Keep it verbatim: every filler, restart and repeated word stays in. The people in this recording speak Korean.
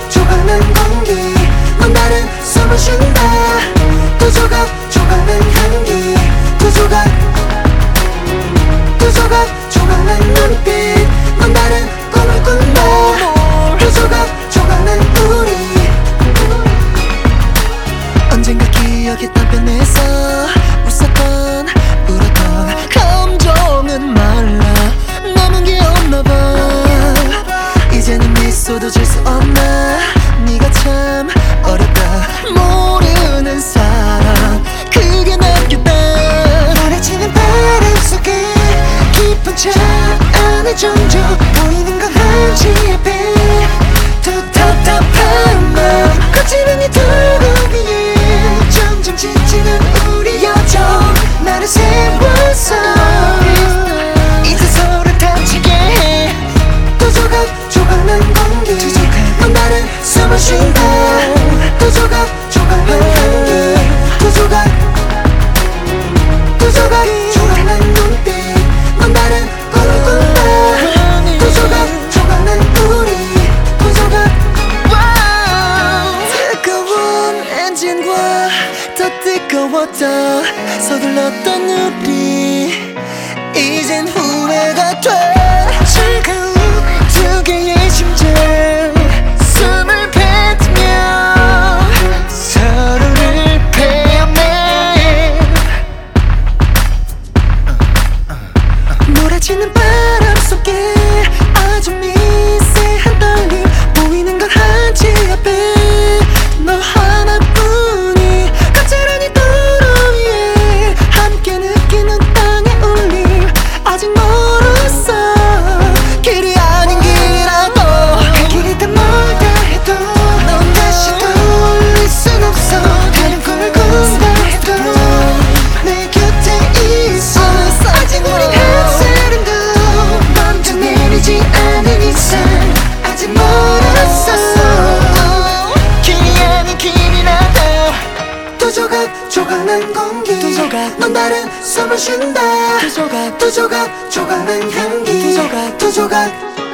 조각난 공기 넌 다른 숨을 쉰다 두 조각 조각난 향기 두 조각 두 조각 조각난 눈빛 넌 다른 꿈을 꾼다 두 조각 조각난 우리 언젠가 기억이 단편에서 웃었던 울었던 감정은 말라 남은 게 없나봐 이제는 미소도 질 수 없나 네가 참 어렵다 모르는 사람 그게 남겼다 노래지는 바람 속에 깊은 차 안에 종종 보이는 건 한지 앞에 더 답답한 맘 거치는 이 두고 위에 점점 지치는 우리 여정 나를 세워서 이제 서로 다치게 해 두 조각 조각난 공기 넌 다른 숨을 쉰다 두 조각 조각난 향기 두 조각 두 조각 조각난 눈빛 넌 다른 꿈을 꾼다 두 조각 조각난 우리 두 조각 뜨거운 엔진과 더 뜨거웠던 서둘렀던 우리 이젠 후회가 돼 차가운 두 개의 심장 숨을 뱉으며 서로를 패내 몰아치는 바람 속에 아주 미세한 떨림 보이는 건 한치 앞에 너 하나뿐이 가짜라니 도로 위에 함께 느끼는 땅의 울림 아직 멀었어 길이 아닌 길이라도 그 길이 더 멀다 해도 넌 다시 돌릴 순 없어 다른 꿈을 꾼다 해도 내 곁에 있어 아직 우린 한 사람도 먼저 내리지 않은 이상 아직 멀었어 길이 아닌 길이라도 두 조각 조각난 공기 두 조각 넌 다른 숨을 쉰다 두 조각 두 조각 조각난 향기 두 조각 두 조각